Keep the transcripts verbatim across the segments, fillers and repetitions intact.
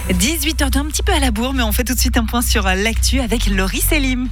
dix-huit heures, un petit peu à la bourre, mais on fait tout de suite un point sur l'actu avec Laurie Selim.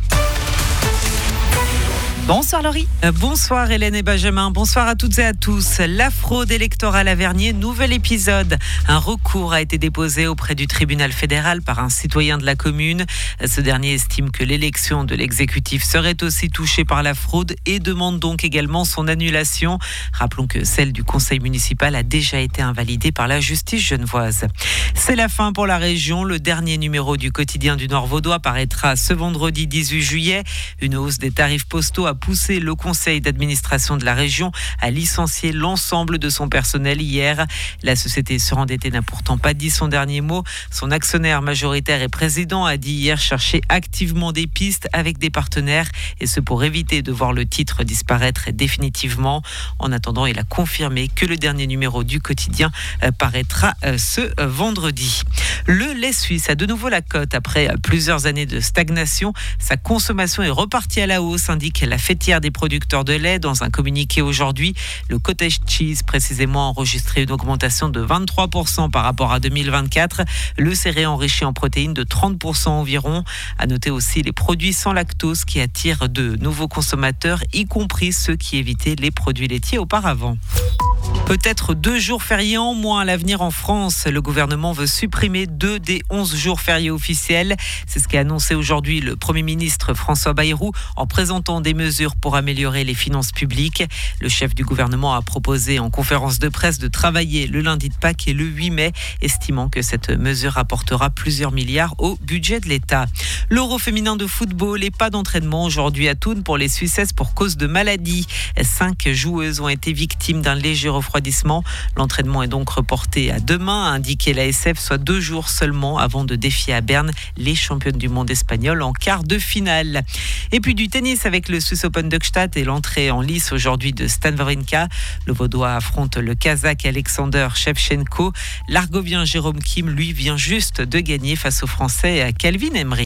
Bonsoir Laurie. Euh, bonsoir Hélène et Benjamin, bonsoir à toutes et à tous. La fraude électorale à Vernier, nouvel épisode. Un recours a été déposé auprès du tribunal fédéral par un citoyen de la commune. Ce dernier estime que l'élection de l'exécutif serait aussi touchée par la fraude et demande donc également son annulation. Rappelons que celle du conseil municipal a déjà été invalidée par la justice genevoise. C'est la fin pour la région. Le dernier numéro du quotidien du Nord Vaudois paraîtra ce vendredi dix-huit juillet. Une hausse des tarifs postaux a poussé le conseil d'administration de la région à licencier l'ensemble de son personnel hier. La société surendettée n'a pourtant pas dit son dernier mot. Son actionnaire majoritaire et président a dit hier chercher activement des pistes avec des partenaires, et ce pour éviter de voir le titre disparaître définitivement. En attendant, il a confirmé que le dernier numéro du quotidien paraîtra ce vendredi. Le lait suisse a de nouveau la cote après plusieurs années de stagnation. Sa consommation est repartie à la hausse, indique la fêtière des producteurs de lait dans un communiqué aujourd'hui. Le cottage cheese précisément a enregistré une augmentation de vingt-trois pour cent par rapport à deux mille vingt-quatre. Le céréal enrichi en protéines de trente pour cent environ. À noter aussi les produits sans lactose qui attirent de nouveaux consommateurs, y compris ceux qui évitaient les produits laitiers auparavant. Peut-être deux jours fériés en moins à l'avenir en France. Le gouvernement veut supprimer deux des onze jours fériés officiels. C'est ce qu'a annoncé aujourd'hui le Premier ministre François Bayrou en présentant des mesures pour améliorer les finances publiques. Le chef du gouvernement a proposé en conférence de presse de travailler le lundi de Pâques et le huit mai, estimant que cette mesure apportera plusieurs milliards au budget de l'État. L'Euro féminin de football et pas d'entraînement aujourd'hui à Thun pour les Suissesses pour cause de maladie. Cinq joueuses ont été victimes d'un léger refroidissement. L'entraînement est donc reporté à demain, a indiqué l'A S F, soit deux jours seulement avant de défier à Berne les championnes du monde espagnoles en quart de finale. Et puis du tennis avec le Swiss Open de Gstaad et l'entrée en lice aujourd'hui de Stan Wawrinka. Le Vaudois affronte le Kazakh Alexander Shevchenko. L'Argovien Jérôme Kim, lui, vient juste de gagner face au Français Calvin Emery.